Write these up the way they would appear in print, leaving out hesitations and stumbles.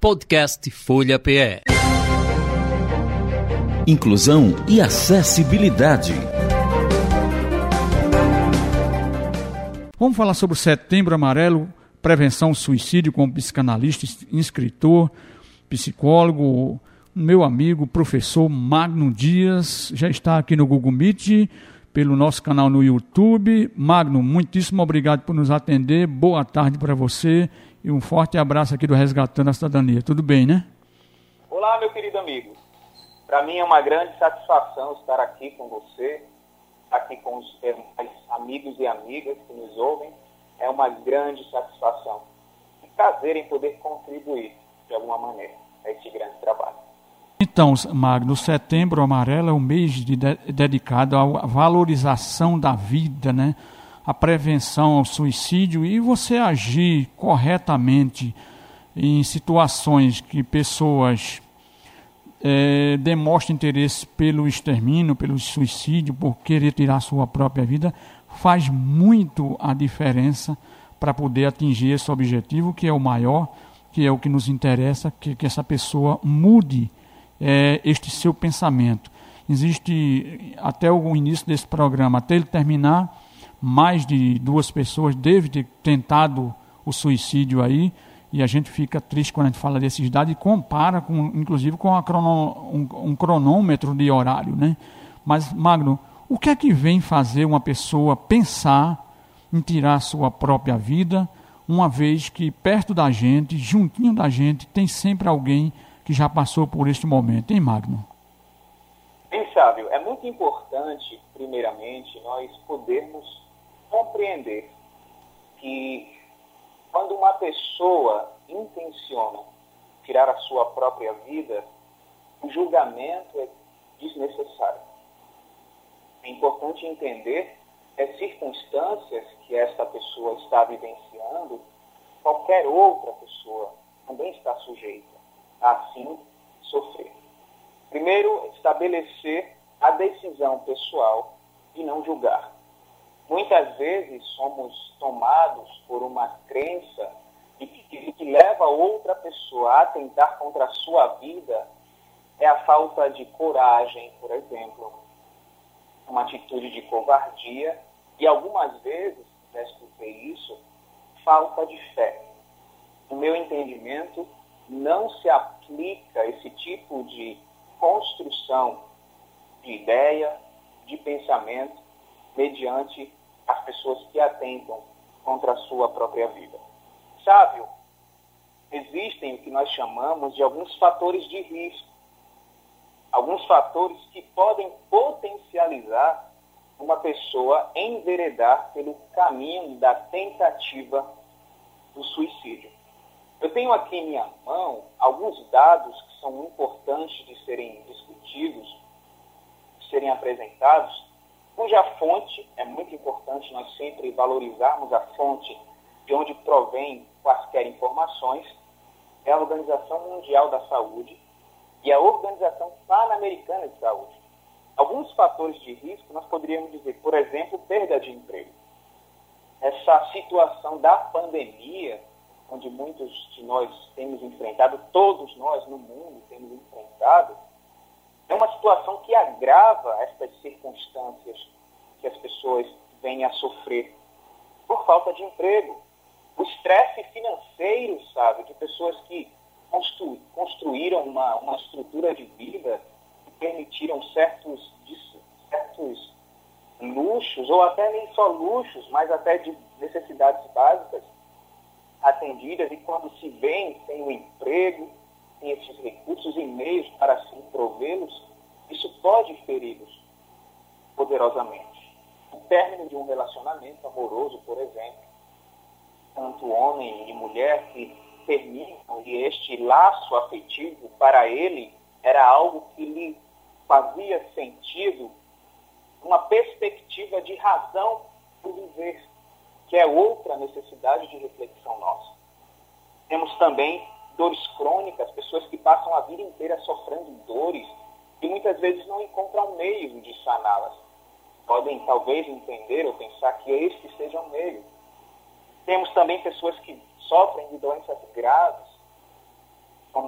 Podcast Folha PE. Inclusão e acessibilidade. Vamos falar sobre o Setembro Amarelo, prevenção ao suicídio, com o psicanalista, escritor, psicólogo, meu amigo, professor Magno Dias, já está aqui no Google Meet, pelo nosso canal no YouTube. Magno, muitíssimo obrigado por nos atender, boa tarde para você e um forte abraço aqui do Resgatando a Cidadania. Tudo bem, né? Olá, meu querido amigo. Para mim é uma grande satisfação estar aqui com você, aqui com os demais amigos e amigas que nos ouvem. É uma grande satisfação e prazer em poder contribuir de alguma maneira a esse grande trabalho. Então, Magno, o Setembro Amarelo é um mês dedicado à valorização da vida, né? A prevenção ao suicídio e você agir corretamente em situações que pessoas demonstram interesse pelo extermínio, pelo suicídio, por querer tirar sua própria vida, faz muito a diferença para poder atingir esse objetivo, que é o maior, que é o que nos interessa, que essa pessoa mude este seu pensamento. Existe, até o início desse programa, até ele terminar, mais de 2 pessoas devem ter tentado o suicídio aí, e a gente fica triste quando a gente fala desses dados e compara, inclusive, com um cronômetro de horário, né? Mas, Magno, o que é que vem fazer uma pessoa pensar em tirar a sua própria vida, uma vez que perto da gente, juntinho da gente, tem sempre alguém que já passou por este momento, hein, Magno? Bem, Sávio, é muito importante, primeiramente, nós podermos compreender que quando uma pessoa intenciona tirar a sua própria vida, o julgamento é desnecessário. É importante entender as circunstâncias que esta pessoa está vivenciando, qualquer outra pessoa também está sujeita a assim sofrer. Primeiro, estabelecer a decisão pessoal e não julgar. Muitas vezes somos tomados por uma crença que leva outra pessoa a atentar contra a sua vida, é a falta de coragem, por exemplo, uma atitude de covardia e algumas vezes, já escutei isso, falta de fé. No meu entendimento, não se aplica esse tipo de construção de ideia, de pensamento, mediante as pessoas que atentam contra a sua própria vida. Sávio, existem o que nós chamamos de alguns fatores de risco, alguns fatores que podem potencializar uma pessoa enveredar pelo caminho da tentativa do suicídio. Eu tenho aqui em minha mão alguns dados que são importantes de serem discutidos, de serem apresentados, cuja fonte, é muito importante nós sempre valorizarmos a fonte de onde provém quaisquer informações, é a Organização Mundial da Saúde e a Organização Pan-Americana de Saúde. Alguns fatores de risco nós poderíamos dizer, por exemplo, perda de emprego. Essa situação da pandemia, onde muitos de nós temos enfrentado, todos nós no mundo temos enfrentado, é uma situação que agrava estas circunstâncias que as pessoas vêm a sofrer por falta de emprego. O estresse financeiro, sabe, de pessoas que construíram uma estrutura de vida que permitiram certos luxos, ou até nem só luxos, mas até de necessidades básicas atendidas, e quando se vêem sem o emprego, sem esses recursos e meios para assim provê-los, isso pode feri-los poderosamente. O término de um relacionamento amoroso, por exemplo, tanto homem e mulher que terminam, e este laço afetivo para ele era algo que lhe fazia sentido, uma perspectiva de razão por viver, que é outra necessidade de reflexão nossa. Temos também dores crônicas, pessoas que passam a vida inteira sofrendo dores e muitas vezes não encontram meio de saná-las. Podem talvez entender ou pensar que este seja um meio. Temos também pessoas que sofrem de doenças graves,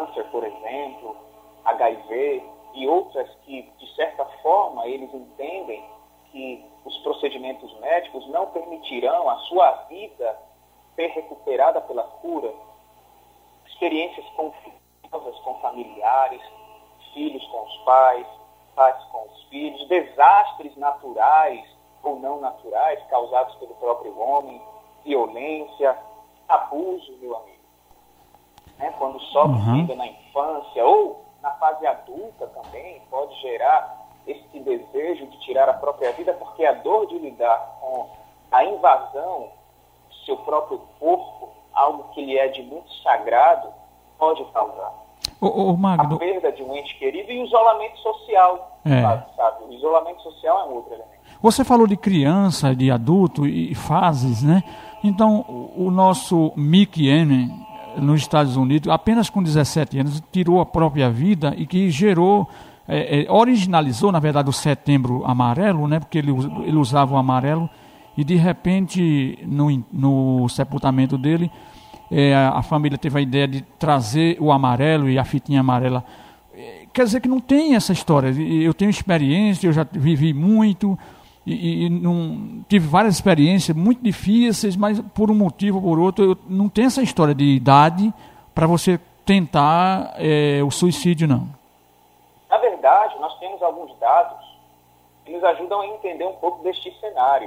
câncer, por exemplo, HIV e outras que, de certa forma, eles entendem que os procedimentos médicos não permitirão a sua vida ser recuperada pela cura. Experiências confusas com familiares, filhos com os pais, pais com os filhos, desastres naturais ou não naturais causados pelo próprio homem, violência, abuso, meu amigo. Quando sofre ainda na infância ou na fase adulta também, pode gerar esse desejo de tirar a própria vida, porque a dor de lidar com a invasão do seu próprio corpo, algo que lhe é de muito sagrado, pode causar. Magno, a perda de um ente querido e o isolamento social, sabe? O isolamento social é um outro elemento. Você falou de criança, de adulto e fases, né? Então, o nosso Mickey N, nos Estados Unidos, apenas com 17 anos, tirou a própria vida e que gerou, originalizou, na verdade, o Setembro Amarelo, né? Porque ele usava o amarelo e, de repente, no sepultamento dele, a família teve a ideia de trazer o amarelo e a fitinha amarela. Quer dizer que não tem essa história. Eu tenho experiência, eu já vivi muito e não, tive várias experiências muito difíceis, mas por um motivo ou por outro, não tem essa história de idade para você tentar o suicídio, não. Na verdade, nós temos alguns dados que nos ajudam a entender um pouco deste cenário.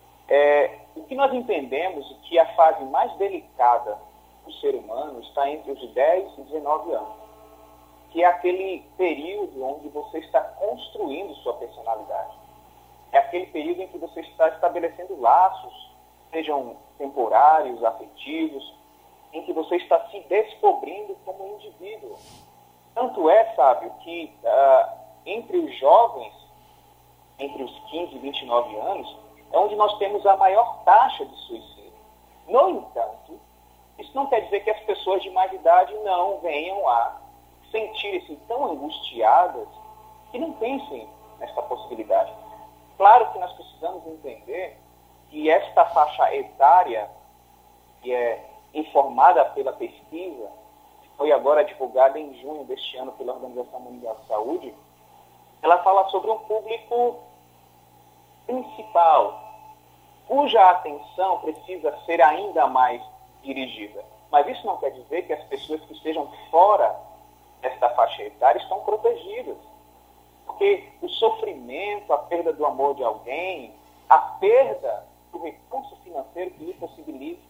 O que nós entendemos é que a fase mais delicada do ser humano está entre os 10 e 19 anos, que é aquele período onde você está construindo sua personalidade. É aquele período em que você está estabelecendo laços, sejam temporários, afetivos, em que você está se descobrindo como indivíduo. Tanto Sábio, que entre os jovens, entre os 15 e 29 anos, é onde nós temos a maior taxa de suicídio. No entanto, isso não quer dizer que as pessoas de mais idade não venham a sentir-se tão angustiadas que não pensem nessa possibilidade. Claro que nós precisamos entender que esta faixa etária, que é informada pela pesquisa, que foi agora divulgada em junho deste ano pela Organização Mundial de Saúde, ela fala sobre um público principal, cuja atenção precisa ser ainda mais dirigida. Mas isso não quer dizer que as pessoas que estejam fora desta faixa etária estão protegidas. Porque o sofrimento, a perda do amor de alguém, a perda do recurso financeiro que lhe possibilita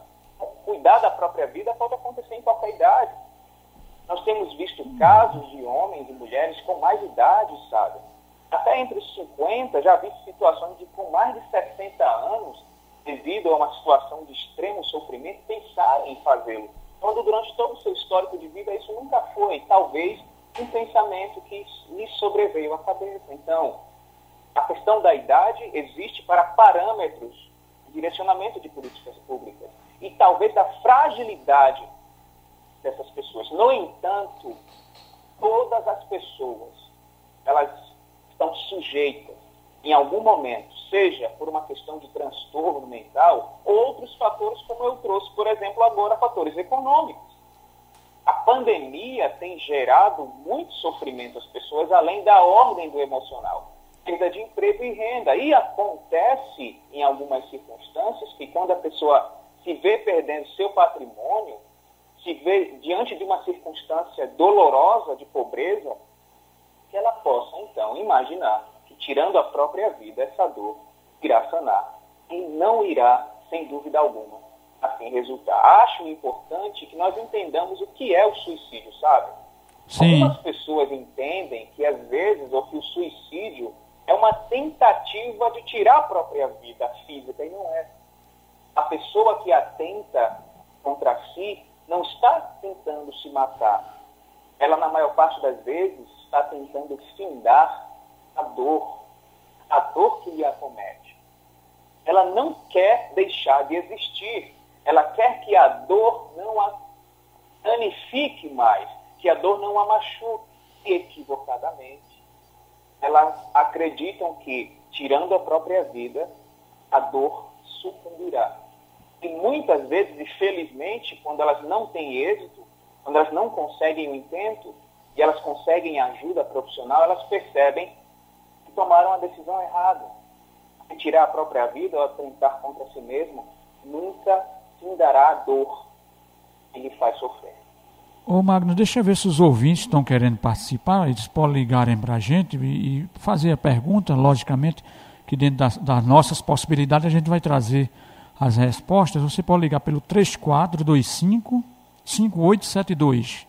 cuidar da própria vida pode acontecer em qualquer idade. Nós temos visto casos de homens e mulheres com mais idade, sabe? Até entre os 50, já vi situações de com mais de 60 anos, devido a uma situação de extremo sofrimento, pensarem em fazê-lo. Quando durante todo o seu histórico de vida isso nunca foi, talvez, um pensamento que lhe sobreveio à cabeça. Então, a questão da idade existe para parâmetros de direcionamento de políticas públicas e talvez da fragilidade dessas pessoas. No entanto, todas as pessoas, elas estão sujeitas, em algum momento, seja por uma questão de transtorno mental, outros fatores, como eu trouxe, por exemplo, agora, fatores econômicos. A pandemia tem gerado muito sofrimento às pessoas, além da ordem do emocional, perda de emprego e renda. E acontece, em algumas circunstâncias, que quando a pessoa se vê perdendo seu patrimônio, se vê diante de uma circunstância dolorosa de pobreza, que ela possa, então, imaginar que, tirando a própria vida, essa dor irá sanar. E não irá, sem dúvida alguma, assim resultar. Acho importante que nós entendamos o que é o suicídio, sabe? Sim. Algumas pessoas entendem que, às vezes, ou que o suicídio é uma tentativa de tirar a própria vida física, e não é. A pessoa que atenta contra si não está tentando se matar. Ela, na maior parte das vezes, está tentando findar a dor que lhe acomete. Ela não quer deixar de existir. Ela quer que a dor não a danifique mais, que a dor não a machuque. Equivocadamente, elas acreditam que, tirando a própria vida, a dor sucumbirá. E muitas vezes, infelizmente, quando elas não têm êxito, quando elas não conseguem o intento e elas conseguem ajuda profissional, elas percebem que tomaram a decisão errada. E tirar a própria vida ou atentar contra si mesmo nunca findará a dor que lhe faz sofrer. Ô Magno, deixa eu ver se os ouvintes estão querendo participar, eles podem ligarem para a gente e fazer a pergunta, logicamente, que dentro das nossas possibilidades a gente vai trazer as respostas. Você pode ligar pelo 3425-5872,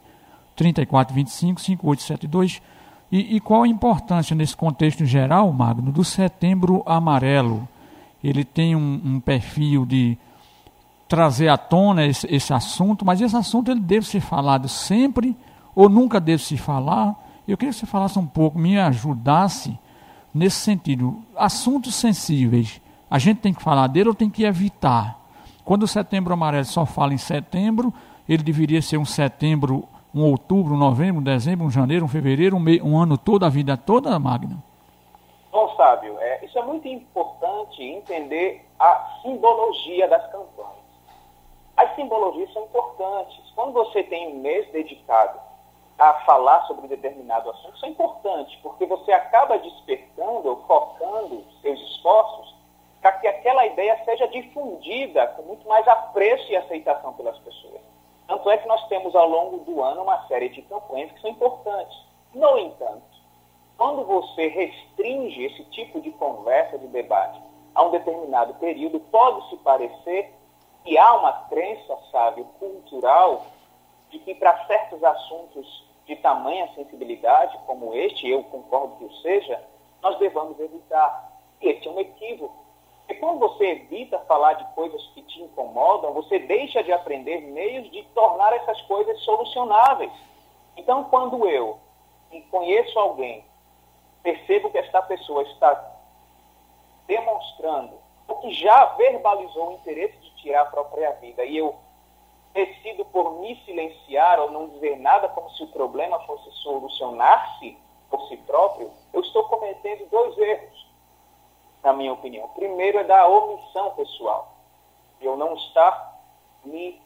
3425-5872. E qual a importância nesse contexto geral, Magno, do Setembro Amarelo? Ele tem um perfil de trazer à tona esse assunto, mas esse assunto ele deve ser falado sempre ou nunca deve se falar? Eu queria que você falasse um pouco, me ajudasse nesse sentido. Assuntos sensíveis, a gente tem que falar dele ou tem que evitar? Quando o Setembro Amarelo só fala em setembro, ele deveria ser um setembro, um outubro, um novembro, um dezembro, um janeiro, um fevereiro, um ano todo, a vida toda, Magno? Bom, Sábio, isso é muito importante entender a simbologia das campanhas. As simbologias são importantes. Quando você tem um mês dedicado a falar sobre determinado assunto, isso é importante, porque você acaba despertando ou focando seus esforços para que aquela ideia seja difundida com muito mais apreço e aceitação pelas pessoas. Tanto é que nós temos ao longo do ano uma série de campanhas que são importantes. No entanto, quando você restringe esse tipo de conversa, de debate, a um determinado período, pode-se parecer que há uma crença, sabe, cultural, de que para certos assuntos de tamanha sensibilidade, como este, eu concordo que o seja, nós devamos evitar. E este é um equívoco. Porque quando você evita falar de coisas que te incomodam, você deixa de aprender meios de tornar essas coisas solucionáveis. Então, quando eu conheço alguém, percebo que esta pessoa está demonstrando ou que já verbalizou o interesse de tirar a própria vida e eu decido por me silenciar ou não dizer nada como se o problema fosse solucionar-se por si próprio, eu estou cometendo dois erros, na minha opinião. O primeiro é da omissão pessoal. Eu não estar me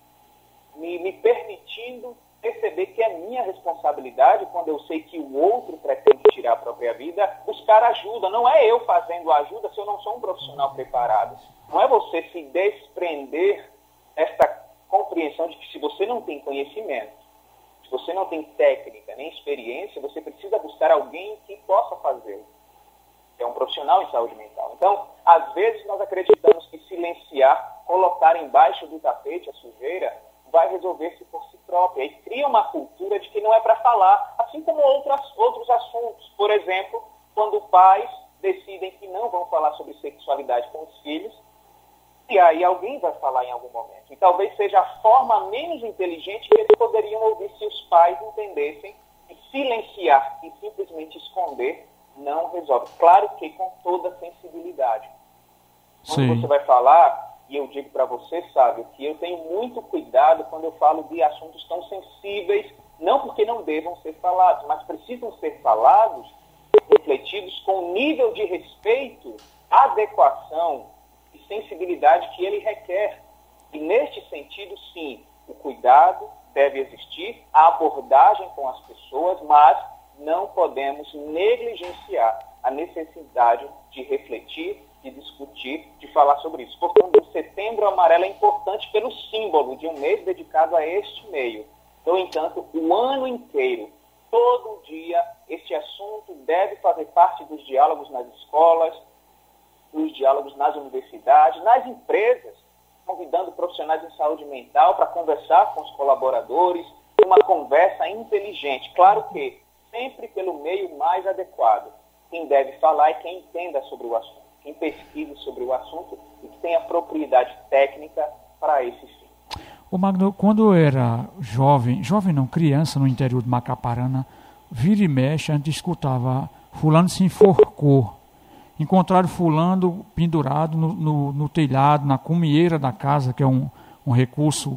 permitindo perceber que é minha responsabilidade, quando eu sei que o outro pretende tirar a própria vida, buscar ajuda. Não é eu fazendo ajuda se eu não sou um profissional preparado. Não é você se desprender desta compreensão de que se você não tem conhecimento, se você não tem técnica nem experiência, você precisa buscar alguém que possa fazê-lo. É um profissional em saúde mental. Então, às vezes nós acreditamos que silenciar, colocar embaixo do tapete a sujeira, vai resolver-se por si própria. E cria uma cultura de que não é para falar, assim como outros assuntos. Por exemplo, quando pais decidem que não vão falar sobre sexualidade com os filhos, e aí alguém vai falar em algum momento. E talvez seja a forma menos inteligente que eles poderiam ouvir se os pais entendessem que silenciar e simplesmente esconder não resolve. Claro que com toda sensibilidade. Quando você vai falar, e eu digo para você, sabe, que eu tenho muito cuidado quando eu falo de assuntos tão sensíveis, não porque não devam ser falados, mas precisam ser falados, refletidos com nível de respeito, adequação e sensibilidade que ele requer. E neste sentido, sim, o cuidado deve existir, a abordagem com as pessoas, mas não podemos negligenciar a necessidade de refletir, de discutir, de falar sobre isso. Portanto, o Setembro Amarelo é importante pelo símbolo de um mês dedicado a este meio. No entanto, o ano inteiro, todo dia, este assunto deve fazer parte dos diálogos nas escolas, dos diálogos nas universidades, nas empresas, convidando profissionais em saúde mental para conversar com os colaboradores, uma conversa inteligente. Claro que sempre pelo meio mais adequado. Quem deve falar é quem entenda sobre o assunto, quem pesquise sobre o assunto e que tenha propriedade técnica para esse fim. O Magno, quando eu era jovem não, criança no interior de Macaparana, vira e mexe, a gente escutava, fulano se enforcou. Encontraram fulano pendurado no telhado, na cumieira da casa, que é um recurso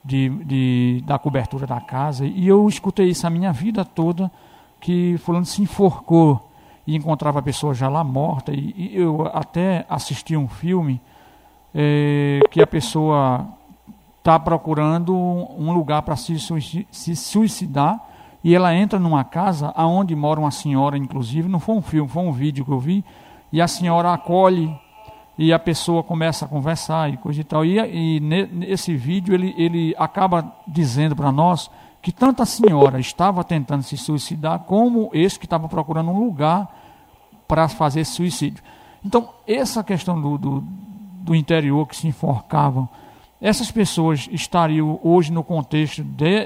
da cobertura da casa. E eu escutei isso a minha vida toda, que fulano se enforcou e encontrava a pessoa já lá morta. E eu até assisti um filme que a pessoa está procurando um lugar para se suicidar, e ela entra numa casa onde mora uma senhora, inclusive, não foi um filme, foi um vídeo que eu vi, e a senhora acolhe, e a pessoa começa a conversar e coisa e tal. E nesse vídeo ele acaba dizendo para nós que tanto a senhora estava tentando se suicidar, como esse que estava procurando um lugar para fazer esse suicídio. Então, essa questão do interior que se enforcavam, essas pessoas estariam hoje no contexto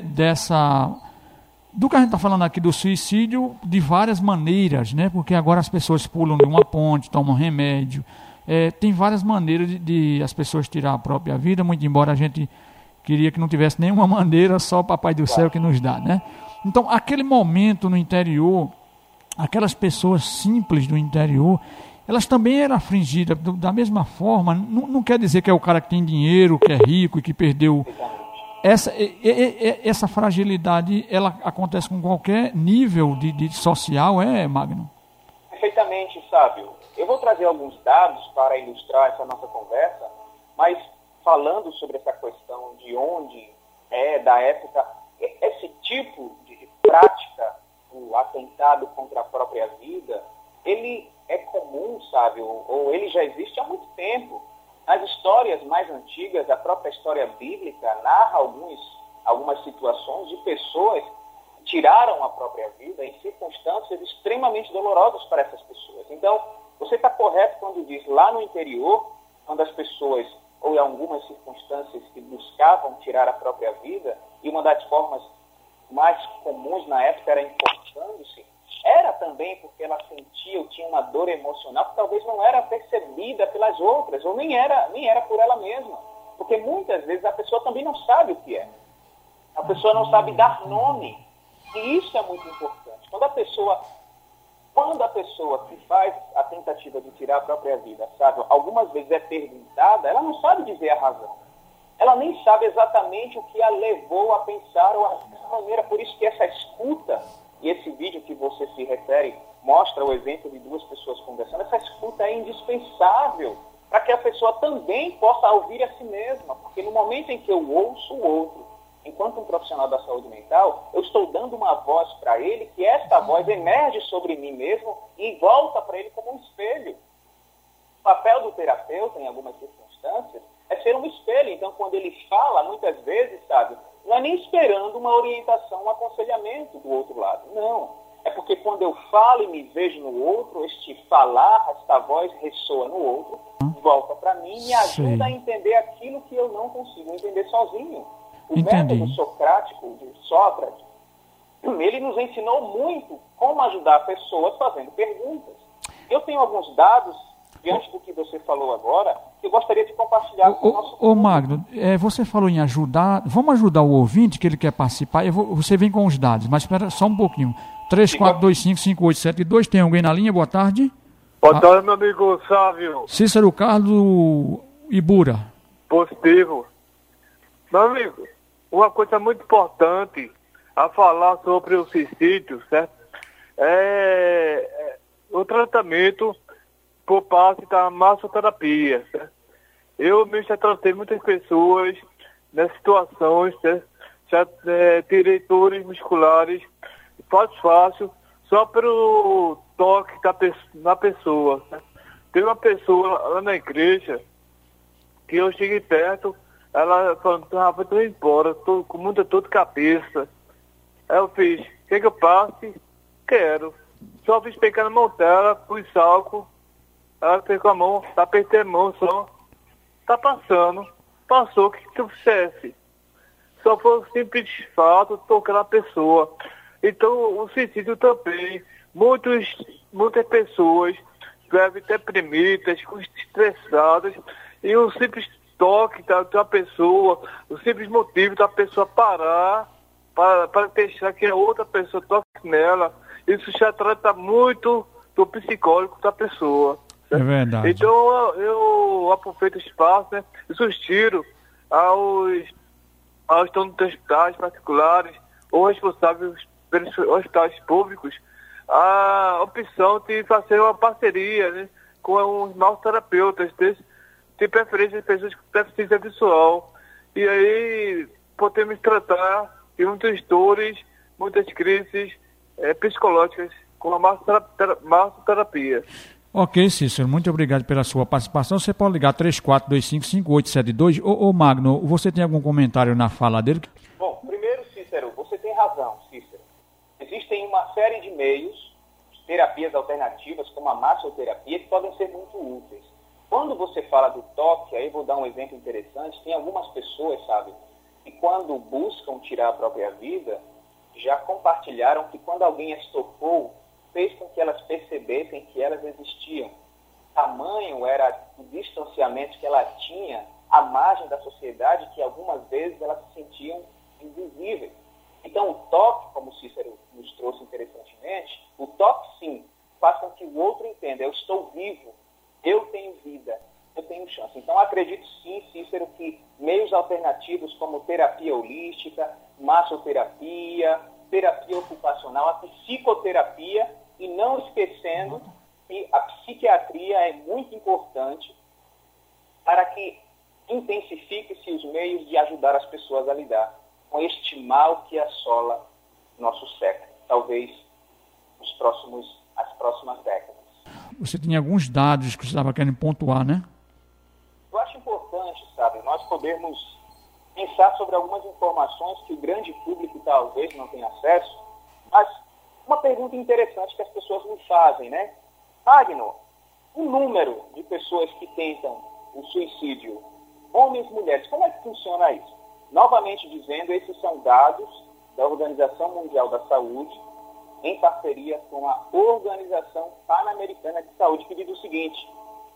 do que a gente está falando aqui do suicídio, de várias maneiras, né? Porque agora as pessoas pulam de uma ponte, tomam remédio, tem várias maneiras de as pessoas tirar a própria vida, muito embora a gente queria que não tivesse nenhuma maneira, só o Papai do Céu que nos dá, né? Então, aquele momento no interior, aquelas pessoas simples do interior, elas também eram afligidas da mesma forma. Não quer dizer que é o cara que tem dinheiro, que é rico e que perdeu. Essa fragilidade, ela acontece com qualquer nível de social, Magno? Perfeitamente, Sábio. Eu vou trazer alguns dados para ilustrar essa nossa conversa, mas falando sobre essa questão de onde da época, esse tipo de prática, o atentado contra a própria vida, ele é comum, sabe, ou ele já existe há muito tempo. Nas histórias mais antigas, a própria história bíblica narra algumas situações de pessoas que tiraram a própria vida em circunstâncias extremamente dolorosas para essas pessoas. Então, você está correto quando diz lá no interior, quando as pessoas, ou em algumas circunstâncias que buscavam tirar a própria vida, e uma das formas mais comuns na época era enforcando-se, era também porque ela sentia ou tinha uma dor emocional que talvez não era percebida pelas outras, ou nem era por ela mesma. Porque muitas vezes a pessoa também não sabe o que é. A pessoa não sabe dar nome. E isso é muito importante. Quando a pessoa que faz a tentativa de tirar a própria vida, sabe, algumas vezes é perguntada, ela não sabe dizer a razão. Ela nem sabe exatamente o que a levou a pensar ou a dessa maneira. Por isso que essa escuta, e esse vídeo que você se refere mostra o exemplo de duas pessoas conversando, essa escuta é indispensável para que a pessoa também possa ouvir a si mesma, porque no momento em que eu ouço o outro, enquanto um profissional da saúde mental, eu estou dando uma voz para ele, que esta voz emerge sobre mim mesmo e volta para ele como um espelho. O papel do terapeuta, em algumas circunstâncias, é ser um espelho. Então, quando ele fala, muitas vezes, sabe, não é nem esperando uma orientação, um aconselhamento do outro lado. Não. É porque quando eu falo e me vejo no outro, este falar, esta voz ressoa no outro, volta para mim e me ajuda a entender aquilo que eu não consigo entender sozinho. O método socrático de Sócrates, ele nos ensinou muito como ajudar pessoas fazendo perguntas. Eu tenho alguns dados, diante do que você falou agora, que eu gostaria de compartilhar com o nosso público. Magno, você falou em ajudar. Vamos ajudar o ouvinte que ele quer participar. Você vem com os dados, mas espera só um pouquinho. 34255872, tem alguém na linha? Boa tarde. Boa tarde, meu amigo Sávio. Cícero Carlos Ibura. Positivo. Meu amigo, uma coisa muito importante a falar sobre o suicídio, certo? É o tratamento por parte da massoterapia, certo? Eu mesmo já tratei muitas pessoas nessas situações, certo? Já tirei dores musculares fácil, só pelo toque na pessoa, certo? Tem uma pessoa lá na igreja que eu cheguei perto, ela falou, Rafa, tô indo embora, tô com muita dor de cabeça. Aí eu fiz, quer que eu passe? Quero. Só fiz pegar na mão dela, pus álcool, ela pegou a mão, apertei a mão só, tá passando, passou, o que tu fizesse? Só foi um simples fato, tocar na pessoa. Então, o suicídio também, muitas pessoas devem ter deprimidas, estressadas, e o simples toque da pessoa, o simples motivo da pessoa parar para deixar que a outra pessoa toque nela, isso já trata muito do psicólogo da pessoa. É verdade. Então eu aproveito o espaço, né, e sugiro aos donos de hospitais particulares ou responsáveis pelos hospitais públicos a opção de fazer uma parceria, né, com os nossos terapeutas, de preferência pessoas com deficiência visual, e aí podemos tratar de muitas dores, muitas crises psicológicas com a massoterapia. Ok, Cícero, muito obrigado pela sua participação. Você pode ligar 34255872. Ô Magno, você tem algum comentário na fala dele? Bom, primeiro, Cícero, você tem razão, Cícero. Existem uma série de meios, terapias alternativas, como a massoterapia, que podem ser muito úteis. Quando você fala do toque, aí vou dar um exemplo interessante, tem algumas pessoas, sabe, que quando buscam tirar a própria vida, já compartilharam que quando alguém as tocou, fez com que elas percebessem que elas existiam. Tamanho era o distanciamento que ela tinha à margem da sociedade, que algumas vezes elas se sentiam invisíveis. Então, o toque, como o Cícero nos trouxe interessantemente, o toque, sim, faz com que o outro entenda, eu estou vivo, eu tenho vida, eu tenho chance. Então, acredito sim, Cícero, que meios alternativos como terapia holística, massoterapia, terapia ocupacional, a psicoterapia, e não esquecendo que a psiquiatria é muito importante para que intensifique-se os meios de ajudar as pessoas a lidar com este mal que assola nosso século, talvez as próximas décadas. Você tinha alguns dados que você estava querendo pontuar, né? Eu acho importante, sabe, nós podermos pensar sobre algumas informações que o grande público talvez não tenha acesso, mas uma pergunta interessante que as pessoas me fazem, né? Magno, o número de pessoas que tentam o suicídio, homens e mulheres, como é que funciona isso? Novamente dizendo, esses são dados da Organização Mundial da Saúde, em parceria com a Organização Pan-Americana de Saúde, que diz o seguinte: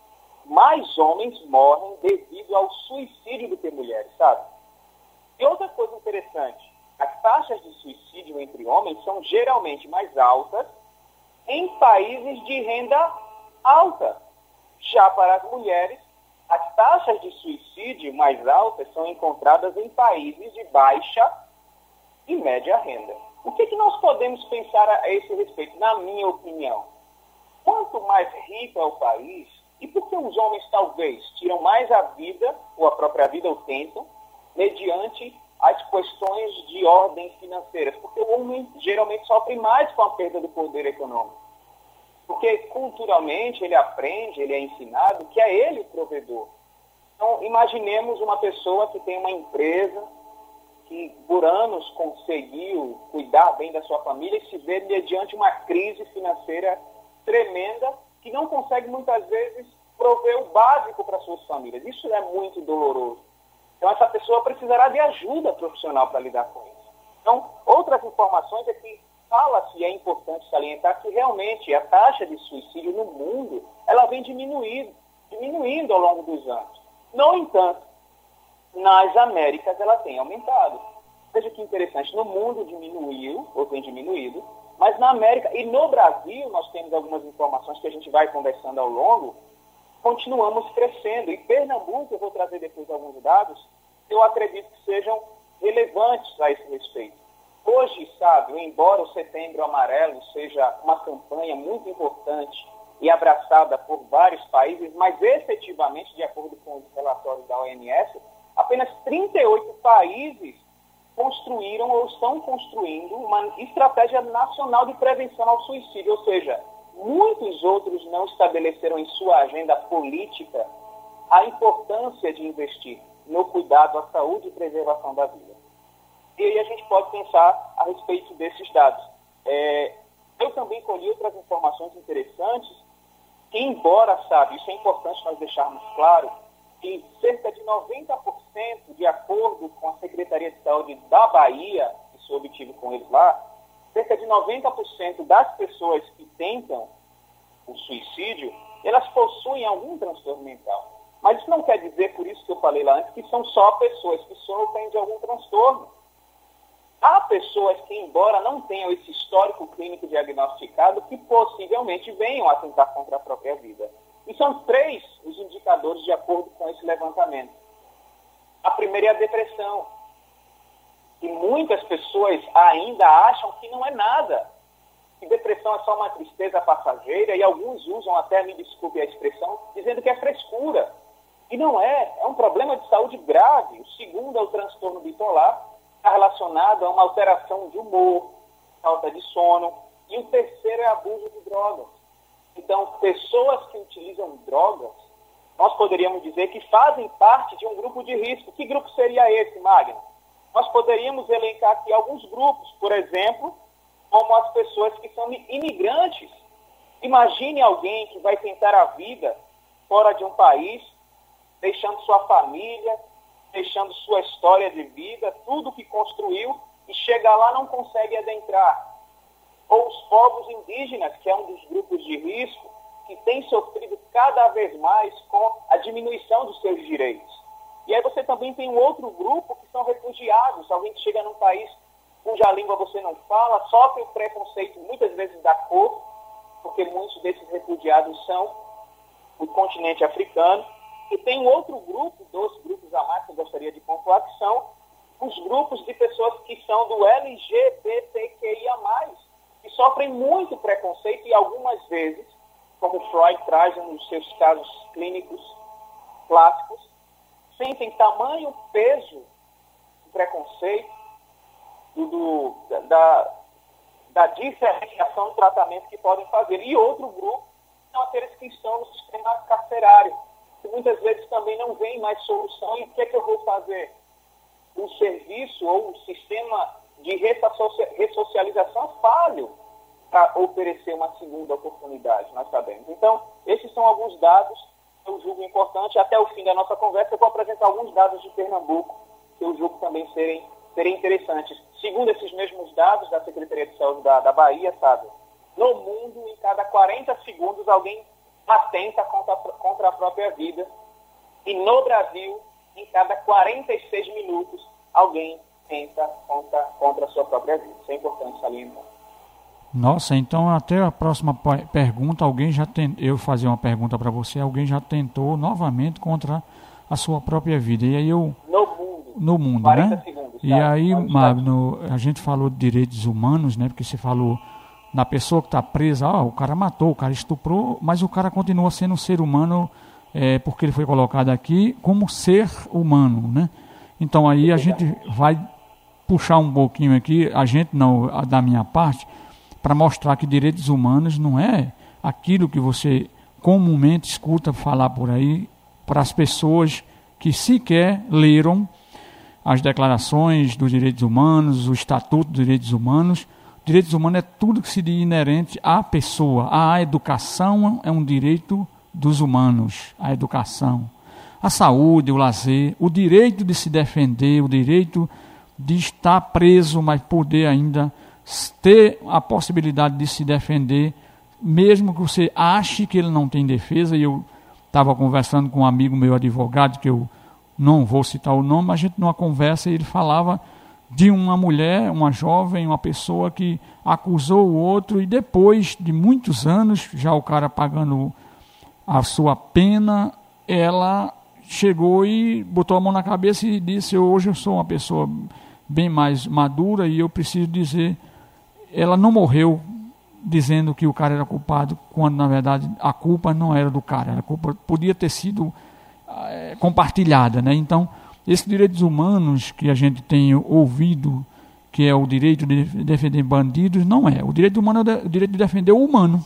mais homens morrem devido ao suicídio do que mulheres, sabe? E outra coisa interessante, as taxas de suicídio entre homens são geralmente mais altas em países de renda alta. Já para as mulheres, as taxas de suicídio mais altas são encontradas em países de baixa e média renda. O que nós podemos pensar a esse respeito, na minha opinião? Quanto mais rico é o país, e por que os homens talvez tiram mais a vida, ou a própria vida, ou tentam, mediante as questões de ordem financeiras? Porque o homem geralmente sofre mais com a perda do poder econômico. Porque culturalmente ele aprende, ele é ensinado que é ele o provedor. Então, imaginemos uma pessoa que tem uma empresa, que por anos conseguiu cuidar bem da sua família e se vê mediante uma crise financeira tremenda, que não consegue muitas vezes prover o básico para suas famílias. Isso é muito doloroso. Então, essa pessoa precisará de ajuda profissional para lidar com isso. Então, outras informações é que fala-se, e é importante salientar, que realmente a taxa de suicídio no mundo, ela vem diminuindo ao longo dos anos. No entanto, nas Américas ela tem aumentado. Veja que interessante, no mundo diminuiu, ou tem diminuído, mas na América e no Brasil, nós temos algumas informações que a gente vai conversando ao longo, continuamos crescendo. E Pernambuco, eu vou trazer depois alguns dados, eu acredito que sejam relevantes a esse respeito. Hoje, sabe, embora o Setembro Amarelo seja uma campanha muito importante e abraçada por vários países, mas efetivamente, de acordo com os relatórios da OMS, apenas 38 países construíram ou estão construindo uma estratégia nacional de prevenção ao suicídio, ou seja, muitos outros não estabeleceram em sua agenda política a importância de investir no cuidado à saúde e preservação da vida. E aí a gente pode pensar a respeito desses dados. Eu também colhi outras informações interessantes, que embora, sabe, isso é importante nós deixarmos claro, que cerca de 90%, de acordo com a Secretaria de Saúde da Bahia, isso eu obtive com eles lá, cerca de 90% das pessoas que tentam o suicídio, elas possuem algum transtorno mental. Mas isso não quer dizer, por isso que eu falei lá antes, que são só pessoas que sofrem de algum transtorno. Há pessoas que, embora não tenham esse histórico clínico diagnosticado, que possivelmente venham a tentar contra a própria vida. E são 3 os indicadores de acordo com esse levantamento. A primeira é a depressão. E muitas pessoas ainda acham que não é nada. Que depressão é só uma tristeza passageira, e alguns usam até, me desculpe a expressão, dizendo que é frescura. E não é um problema de saúde grave. O segundo é o transtorno bipolar, está relacionado a uma alteração de humor, falta de sono, e o terceiro é abuso de drogas. Então, pessoas que utilizam drogas, nós poderíamos dizer que fazem parte de um grupo de risco. Que grupo seria esse, Magno? Nós poderíamos elencar aqui alguns grupos, por exemplo, como as pessoas que são imigrantes. Imagine alguém que vai tentar a vida fora de um país, deixando sua família, deixando sua história de vida, tudo que construiu, e chega lá e não consegue adentrar. Ou os povos indígenas, que é um dos grupos de risco, que tem sofrido cada vez mais com a diminuição dos seus direitos. E aí você também tem um outro grupo que são refugiados, alguém que chega num país cuja língua você não fala, sofre o preconceito muitas vezes da cor, porque muitos desses refugiados são do continente africano. E tem um outro grupo, 2 grupos a mais que eu gostaria de pontuar, que são os grupos de pessoas que são do LGBTQIA+, que sofrem muito preconceito e algumas vezes, como Freud traz nos seus casos clínicos clássicos, sentem tamanho peso do preconceito, da diferenciação do tratamento que podem fazer. E outro grupo são aqueles que estão no sistema carcerário, que muitas vezes também não vem mais solução. E o que é que eu vou fazer? Um serviço ou um sistema de ressocialização falho para oferecer uma segunda oportunidade, nós sabemos. Então, esses são alguns dados que eu julgo importante. Até o fim da nossa conversa, eu vou apresentar alguns dados de Pernambuco que eu julgo também serem interessantes. Segundo esses mesmos dados da Secretaria de Saúde da Bahia, sabe, no mundo, em cada 40 segundos, alguém atenta contra a própria vida. E no Brasil, em cada 46 minutos, alguém tenta contra a sua própria vida. Isso é importante salientar. Nossa, então até a próxima pergunta, eu fazer uma pergunta para você, alguém já tentou novamente contra a sua própria vida. E aí no mundo, 40 né? segundos. E aí, Magno, a gente falou de direitos humanos, né? Porque você falou na pessoa que está presa, o cara matou, o cara estuprou, mas o cara continua sendo um ser humano, porque ele foi colocado aqui como ser humano, né? Então aí a gente vai puxar um pouquinho aqui, da minha parte, para mostrar que direitos humanos não é aquilo que você comumente escuta falar por aí para as pessoas que sequer leram as declarações dos direitos humanos, o Estatuto dos Direitos Humanos. Direitos humanos é tudo que se diz inerente à pessoa. A educação é um direito dos humanos, a educação. A saúde, o lazer, o direito de se defender, o direito de estar preso, mas poder ainda ter a possibilidade de se defender, mesmo que você ache que ele não tem defesa. E eu estava conversando com um amigo meu advogado, que eu não vou citar o nome, mas a gente numa conversa ele falava de uma mulher, uma jovem, uma pessoa que acusou o outro e depois de muitos anos, já o cara pagando a sua pena, ela chegou e botou a mão na cabeça e disse: hoje eu sou uma pessoa bem mais madura e eu preciso dizer, ela não morreu dizendo que o cara era culpado, quando na verdade a culpa não era do cara, a culpa podia ter sido compartilhada, né? Então, esses direitos humanos que a gente tem ouvido, que é o direito de defender bandidos, não é. O direito humano é o direito de defender o humano,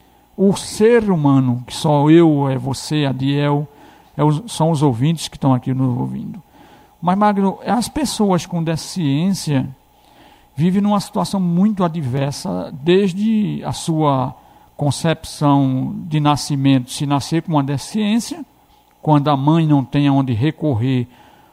o ser humano, que só eu, você, Adiel, são os ouvintes que estão aqui nos ouvindo. Mas, Magno, as pessoas com deficiência vivem numa situação muito adversa desde a sua concepção de nascimento, se nascer com uma deficiência, quando a mãe não tem aonde recorrer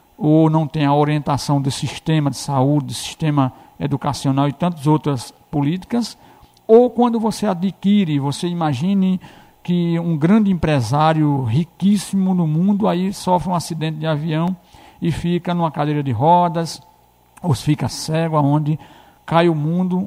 ou não tem a orientação do sistema de saúde, do sistema educacional e tantas outras políticas, ou quando você adquire, você imagine que um grande empresário riquíssimo no mundo aí sofre um acidente de avião e fica numa cadeira de rodas, ou fica cego, aonde cai o mundo,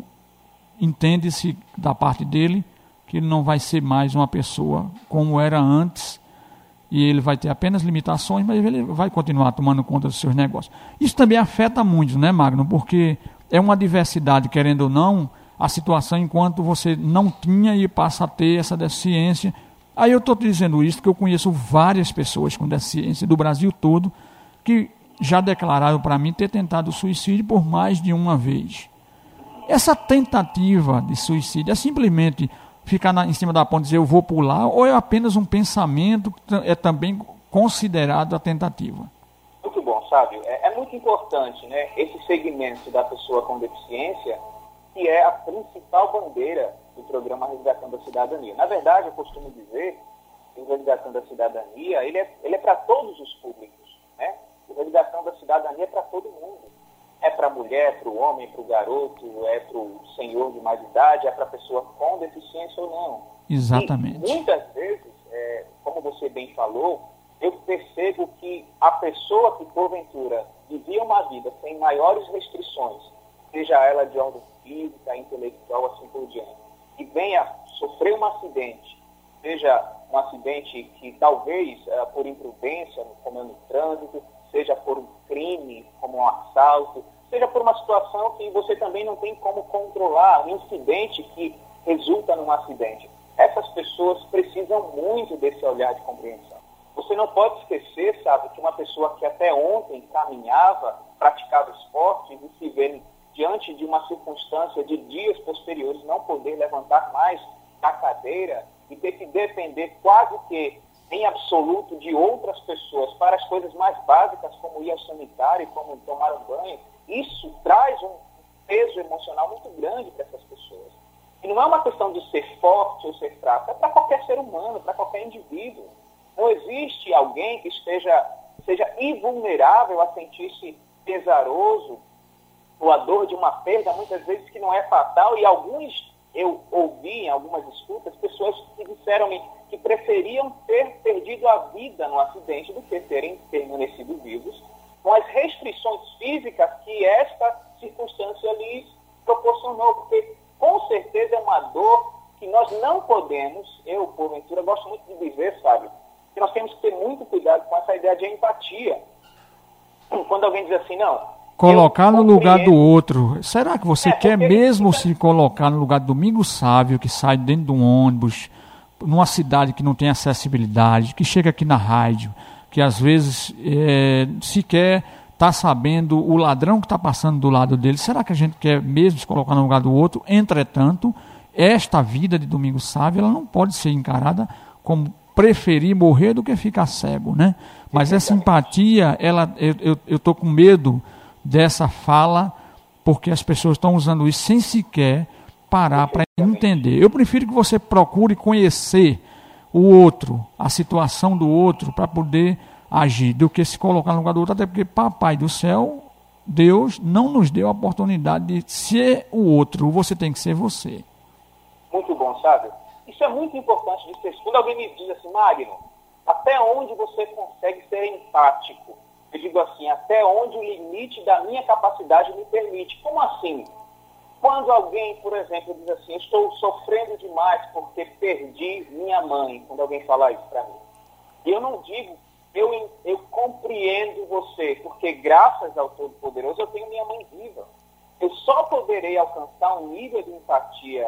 entende-se da parte dele que ele não vai ser mais uma pessoa como era antes, e ele vai ter apenas limitações, mas ele vai continuar tomando conta dos seus negócios. Isso também afeta muito, né, Magno? Porque é uma diversidade, querendo ou não, a situação enquanto você não tinha e passa a ter essa deficiência, Aí eu estou dizendo isso porque eu conheço várias pessoas com deficiência do Brasil todo que já declararam para mim ter tentado suicídio por mais de uma vez. Essa tentativa de suicídio é simplesmente ficar em cima da ponte e dizer eu vou pular, ou é apenas um pensamento que é também considerado a tentativa? Muito bom, Sábio. É muito importante, né, esse segmento da pessoa com deficiência, que é a principal bandeira do programa Resgatando a Cidadania. Na verdade, eu costumo dizer que o Resgatando a Cidadania, ele é para todos os públicos, né? O Resgatando a Cidadania é para todo mundo. É para a mulher, para o homem, para o garoto, é para o senhor de mais idade, é para a pessoa com deficiência ou não. Exatamente. E muitas vezes, como você bem falou, eu percebo que a pessoa que, porventura, vivia uma vida sem maiores restrições, seja ela de ordem física, intelectual, assim por diante, e venha sofrer um acidente, seja um acidente que talvez por imprudência, como é no trânsito, seja por um crime, como um assalto, seja por uma situação que você também não tem como controlar, um incidente que resulta num acidente. Essas pessoas precisam muito desse olhar de compreensão. Você não pode esquecer, sabe, que uma pessoa que até ontem caminhava, praticava esporte e se vê diante de uma circunstância de dias posteriores não poder levantar mais da cadeira e ter que depender quase que em absoluto de outras pessoas para as coisas mais básicas, como ir ao sanitário, como tomar um banho, isso traz um peso emocional muito grande para essas pessoas. E não é uma questão de ser forte ou ser fraco, é para qualquer ser humano, para qualquer indivíduo. Não existe alguém que seja invulnerável a sentir-se pesaroso ou a dor de uma perda, muitas vezes que não é fatal, e eu ouvi em algumas escutas pessoas que disseram-me que preferiam ter perdido a vida no acidente do que terem permanecido vivos, com as restrições físicas que esta circunstância lhes proporcionou, porque com certeza é uma dor que nós não podemos, eu, porventura, gosto muito de dizer, sabe, que nós temos que ter muito cuidado com essa ideia de empatia. Quando alguém diz assim, não... Colocar no lugar do outro. Será que você quer mesmo se colocar no lugar do Domingos Sávio, que sai dentro de um ônibus, numa cidade que não tem acessibilidade, que chega aqui na rádio, que às vezes sequer está sabendo o ladrão que está passando do lado dele? Será que a gente quer mesmo se colocar no lugar do outro? Entretanto, esta vida de Domingos Sávio, ela não pode ser encarada como preferir morrer do que ficar cego, né? Mas essa empatia, eu estou com medo dessa fala, porque as pessoas estão usando isso sem sequer parar para entender. Eu prefiro que você procure conhecer o outro, a situação do outro, para poder agir, do que se colocar no lugar do outro, até porque Papai do Céu, Deus, não nos deu a oportunidade de ser o outro, você tem que ser você. Muito bom, sabe? Isso é muito importante de ser. Quando alguém me diz assim, Magno, até onde você consegue ser empático? Eu digo assim, até onde o limite da minha capacidade me permite. Como assim? Quando alguém, por exemplo, diz assim, estou sofrendo demais porque perdi minha mãe, quando alguém fala isso para mim. E eu não digo, eu compreendo você, porque graças ao Todo-Poderoso eu tenho minha mãe viva. Eu só poderei alcançar um nível de empatia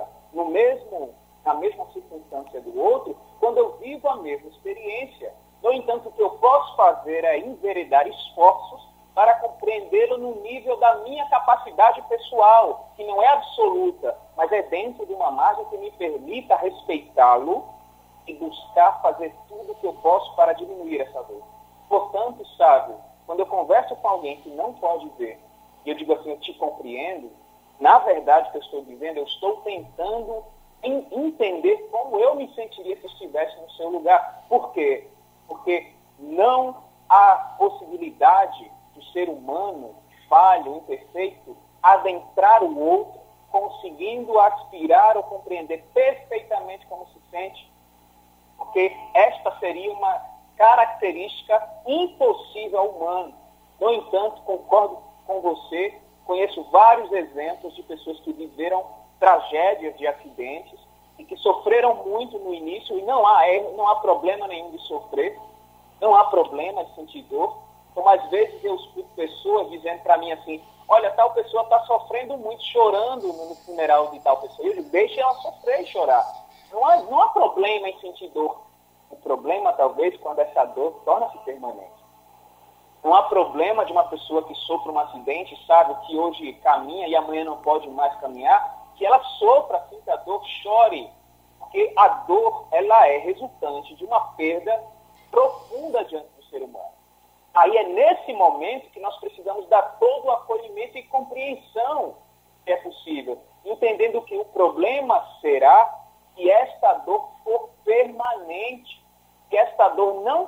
na mesma circunstância do outro quando eu vivo a mesma experiência. No entanto, o que eu posso fazer é enveredar esforços para compreendê-lo no nível da minha capacidade pessoal, que não é absoluta, mas é dentro de uma margem que me permita respeitá-lo e buscar fazer tudo o que eu posso para diminuir essa dor. Portanto, sabe, quando eu converso com alguém que não pode ver, e eu digo assim, eu te compreendo, na verdade, o que eu estou dizendo, eu estou tentando entender como eu me sentiria se estivesse no seu lugar. Por quê? Porque não há possibilidade do ser humano falho, imperfeito, adentrar o outro, conseguindo aspirar ou compreender perfeitamente como se sente, porque esta seria uma característica impossível ao humano. No entanto, concordo com você, conheço vários exemplos de pessoas que viveram tragédias de acidentes e que sofreram muito no início, e não há problema nenhum de sofrer, não há problema de sentir dor. Então, às vezes, eu escuto pessoas dizendo para mim assim, olha, tal pessoa está sofrendo muito, chorando no funeral de tal pessoa. Eu digo, deixe ela sofrer e chorar. Não há problema em sentir dor. O problema, talvez, quando essa dor torna-se permanente. Não há problema de uma pessoa que sofre um acidente, sabe que hoje caminha e amanhã não pode mais caminhar, que ela sofra assim que a dor chore. Porque a dor, ela é resultante de uma perda profunda diante do ser humano. Aí é nesse momento que nós precisamos dar todo o acolhimento e compreensão que é possível, entendendo que o problema será que esta dor for permanente, que esta dor não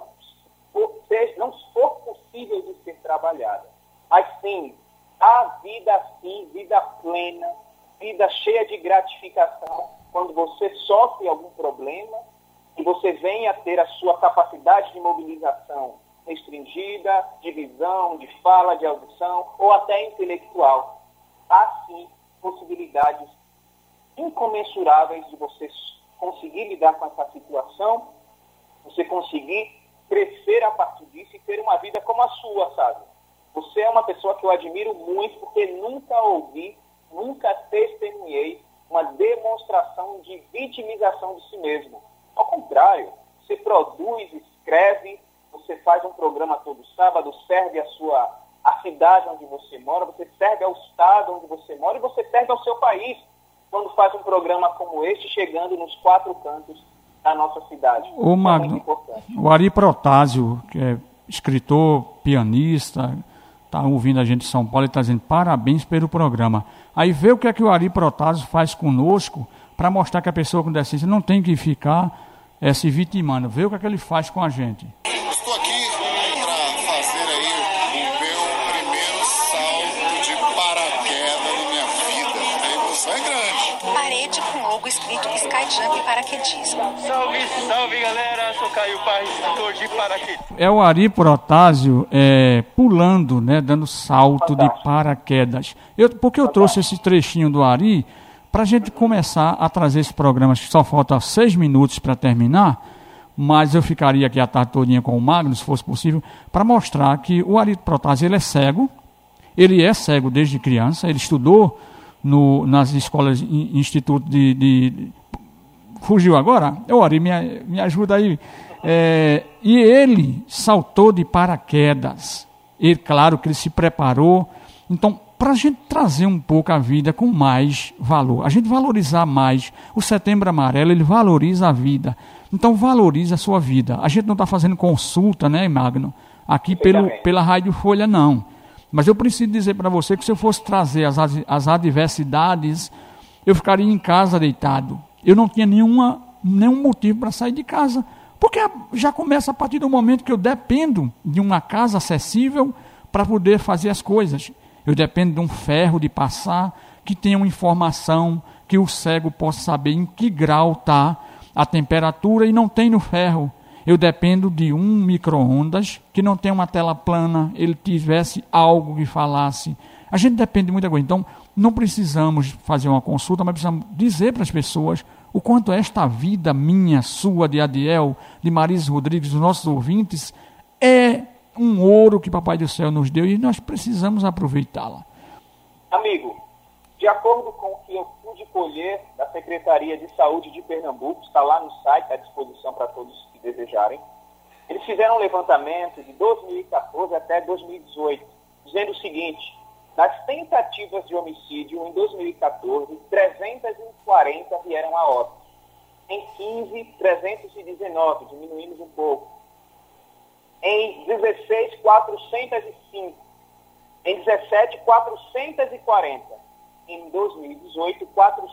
for possível de ser trabalhada. Mas sim, a vida sim, vida plena, vida cheia de gratificação, quando você sofre algum problema e você venha a ter a sua capacidade de mobilização restringida, de visão, de fala, de audição ou até intelectual. Há sim possibilidades incomensuráveis de você conseguir lidar com essa situação, você conseguir crescer a partir disso e ter uma vida como a sua, sabe? Você é uma pessoa que eu admiro muito porque nunca ouvi, nunca testemunhei uma demonstração de vitimização de si mesmo. Ao contrário, você produz, escreve, você faz um programa todo sábado, serve a cidade onde você mora, você serve ao estado onde você mora e você serve ao seu país quando faz um programa como este, chegando nos 4 cantos da nossa cidade. Ô, Magno, o Ari Protásio, que é escritor, pianista, está ouvindo a gente de São Paulo e está dizendo parabéns pelo programa. Aí vê o que é que o Ari Protásio faz conosco para mostrar que a pessoa com deficiência não tem que ficar se vitimando. Vê o que é que ele faz com a gente. Estou aqui para fazer aí o meu primeiro salto de paraquedas na minha vida. A emoção é grande. Parede com logo escrito Skyjump Paraquedismo. Salve, salve galera, sou Caio Parra, instrutor de paraquedismo. É o Ari Protásio pulando, né, dando salto de paraquedas. Porque eu trouxe esse trechinho do Ari para a gente começar a trazer esse programa, que só falta 6 minutos para terminar, mas eu ficaria aqui a tarde todinha com o Magno, se fosse possível, para mostrar que o Ari Protásio, ele é cego desde criança, ele estudou nas escolas, instituto fugiu agora? Ari, me ajuda aí. E ele saltou de paraquedas. Claro que ele se preparou. Então, para a gente trazer um pouco a vida com mais valor, a gente valorizar mais. O Setembro Amarelo, ele valoriza a vida. Então, valorize a sua vida. A gente não está fazendo consulta, né, Magno? Aqui pela Rádio Folha, não. Mas eu preciso dizer para você que se eu fosse trazer as adversidades, eu ficaria em casa deitado. Eu não tinha nenhum motivo para sair de casa. Porque já começa a partir do momento que eu dependo de uma casa acessível para poder fazer as coisas. Eu dependo de um ferro de passar, que tenha uma informação, que o cego possa saber em que grau está a temperatura e não tem no ferro. Eu dependo de um micro-ondas, que não tem uma tela plana, ele tivesse algo que falasse. A gente depende de muita coisa. Então, não precisamos fazer uma consulta, mas precisamos dizer para as pessoas o quanto esta vida minha, sua, de Adiel, de Marisa Rodrigues, dos nossos ouvintes, é um ouro que Papai do Céu nos deu e nós precisamos aproveitá-la. Amigo, de acordo com o que eu pude colher da Secretaria de Saúde de Pernambuco, está lá no site à disposição para todos que desejarem, eles fizeram um levantamento de 2014 até 2018, dizendo o seguinte: nas tentativas de homicídio em 2014, 340 vieram a óbito. Em 15, 319, diminuímos um pouco. Em 16, 405. Em 17, 440. Em 2018,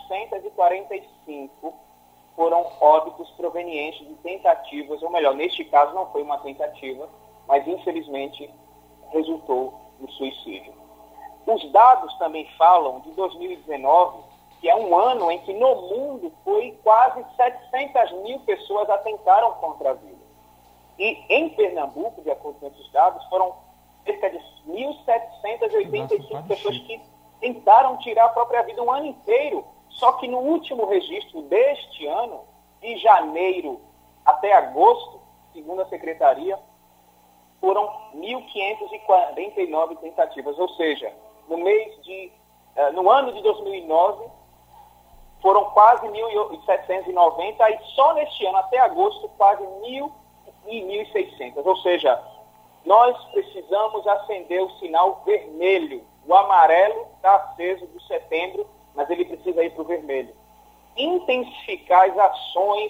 445 foram óbitos provenientes de tentativas, ou melhor, neste caso não foi uma tentativa, mas infelizmente resultou no suicídio. Os dados também falam de 2019, que é um ano em que no mundo foi quase 700 mil pessoas atentaram contra a vida. E em Pernambuco, de acordo com esses dados, foram cerca de 1.785 pessoas que tentaram tirar a própria vida um ano inteiro. Só que no último registro deste ano, de janeiro até agosto, segundo a Secretaria, foram 1.549 tentativas. Ou seja, no ano de 2009, foram quase 1.790 e só neste ano, até agosto, quase 1.600. Ou seja, nós precisamos acender o sinal vermelho. O amarelo está aceso do setembro, mas ele precisa ir para o vermelho. Intensificar as ações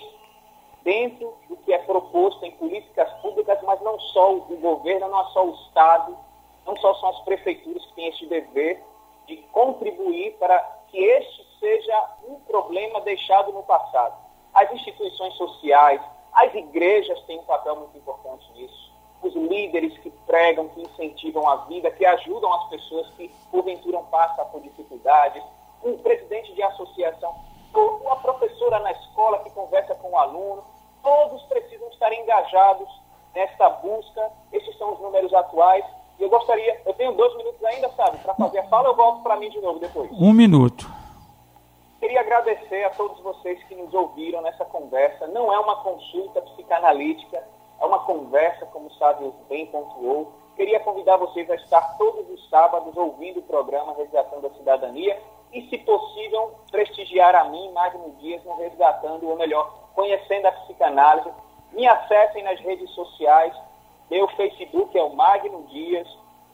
dentro do que é proposto em políticas públicas, mas não só o governo, não só o Estado, não só são as prefeituras que têm esse dever de contribuir para que este seja um problema deixado no passado. As instituições sociais, as igrejas têm um papel muito importante nisso. Os líderes que pregam, que incentivam a vida, que ajudam as pessoas que porventura passam por dificuldades, o presidente de associação, a professora na escola que conversa com o aluno, todos precisam estar engajados nesta busca. Esses são os números atuais. E eu tenho 2 minutos ainda, sabe, para fazer a fala, eu volto para mim de novo depois. 1 minuto. Queria agradecer a todos vocês que nos ouviram nessa conversa. Não é uma consulta psicanalítica, é uma conversa, como o Sávio bem pontuou. Queria convidar vocês a estar todos os sábados ouvindo o programa Resgatando a Cidadania e, se possível, prestigiar a mim, Magno Dias, no Resgatando, ou melhor, Conhecendo a Psicanálise. Me acessem nas redes sociais. Meu Facebook é o Magno Dias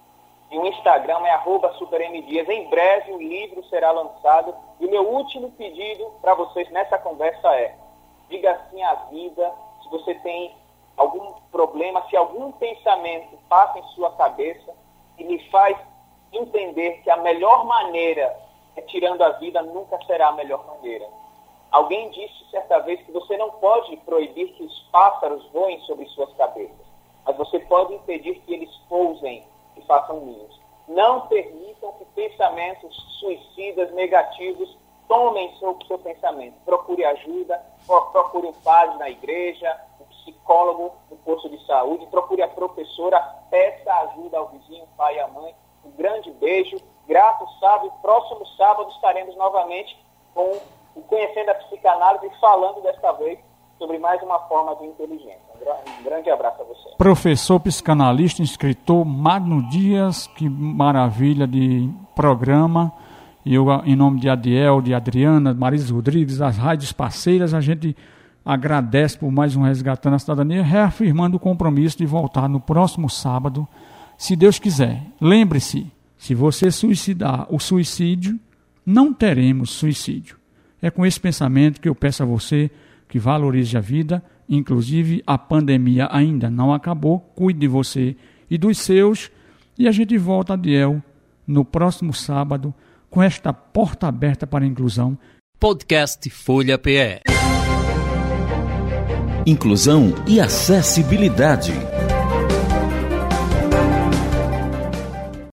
e o Instagram é @supermdias. Em breve o livro será lançado. E o meu último pedido para vocês nessa conversa é: diga sim à vida. Se você tem algum problema, se algum pensamento passa em sua cabeça e me faz entender que a melhor maneira é tirando a vida, nunca será a melhor maneira. Alguém disse certa vez que você não pode proibir que os pássaros voem sobre suas cabeças, mas você pode impedir que eles pousem e façam ninhos. Não permitam que pensamentos suicidas, negativos, tomem sobre o seu pensamento. Procure ajuda, procure um padre na igreja, um psicólogo no posto de saúde, procure a professora, peça ajuda ao vizinho, pai e à mãe. Um grande beijo, grato, sábio. Próximo sábado estaremos novamente com o Conhecendo a Psicanálise, falando desta vez sobre mais uma forma de inteligência. Um grande abraço a você. Professor, psicanalista, escritor Magno Dias, que maravilha de programa. E eu, em nome de Adiel, de Adriana, Marisa Rodrigues, das rádios parceiras, a gente agradece por mais um Resgatando a Cidadania, reafirmando o compromisso de voltar no próximo sábado, se Deus quiser. Lembre-se, se você suicidar o suicídio, não teremos suicídio. É com esse pensamento que eu peço a você que valorize a vida, inclusive a pandemia ainda não acabou, cuide de você e dos seus, e a gente volta, Adiel, no próximo sábado, com esta porta aberta para a inclusão. Podcast Folha PE. Inclusão e acessibilidade.